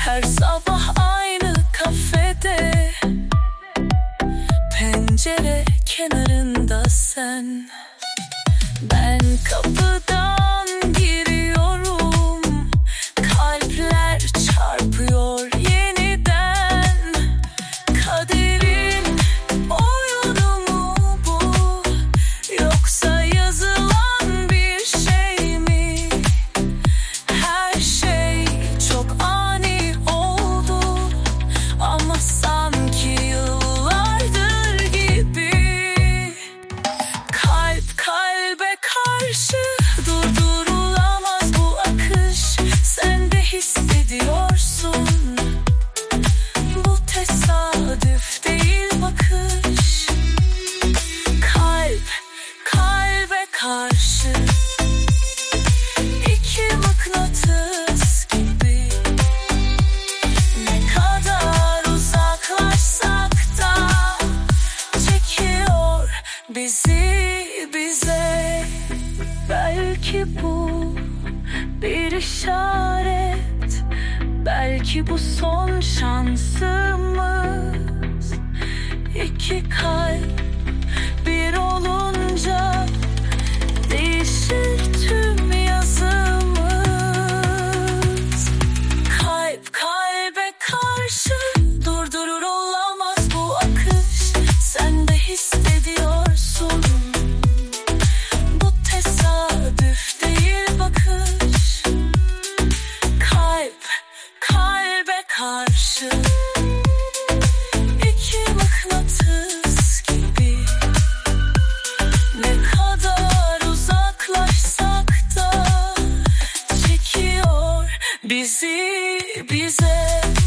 Her sabah aynı kafede, pencere kenarında sen. Ben kapıdan giriyorum, kalpler çarpıyor yeniden. Kaderin oyunu mu bu, yoksa yazılan bir şey mi? Her şey çok ani oldu ama sanki yıllardır gibi. Kalp kalbe karşı, durdurulamaz bu akış. Sen de hissediyorsun, bu tesadüf değil bakış. Kalp kalbe karşı, iki mıknatıs gibi. Ne kadar uzaklaşsak da çekiyor bizi bize. Belki bu bir işaret, belki bu son şansımız. İki kalp bir olunca değişir tüm yazımız. Kalp kalbe karşı, durdurur olamaz bu akış. Sen de hissediyorsun, bu tesadüf değil bakış. Kalp kalbe karşı, iki mıknatıs gibi. Ne kadar uzaklaşsak da çekiyor bizi bize.